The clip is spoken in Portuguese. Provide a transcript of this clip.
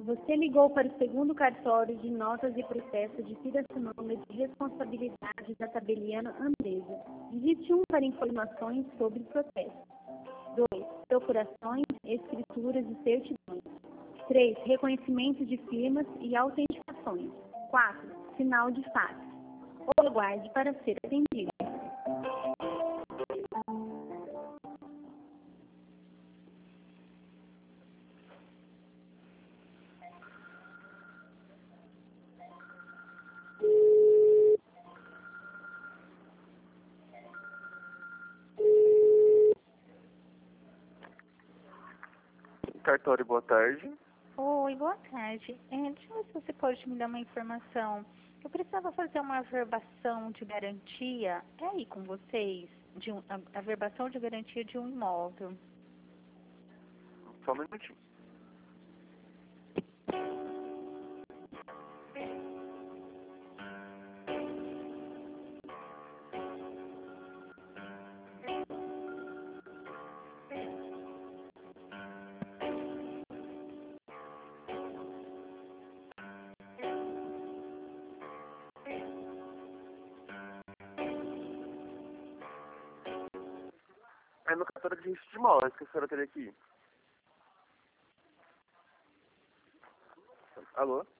Você ligou para o segundo cartório de notas e processos de Pirassununga de responsabilidade da tabeliana Andresa. Digite 1 para informações sobre o processo. 2. Procurações, escrituras e certidões. 3. Reconhecimento de firmas e autenticações. 4. Sinal de fax. Ou aguarde para ser atendido. Cartório, boa tarde. Oi, boa tarde. Deixa eu ver se você pode me dar uma informação. Eu precisava fazer uma averbação de garantia. É aí com vocês? Averbação de garantia de um imóvel. Só um minutinho. É no cartório de registro de imóveis que a senhora teria aqui. Alô?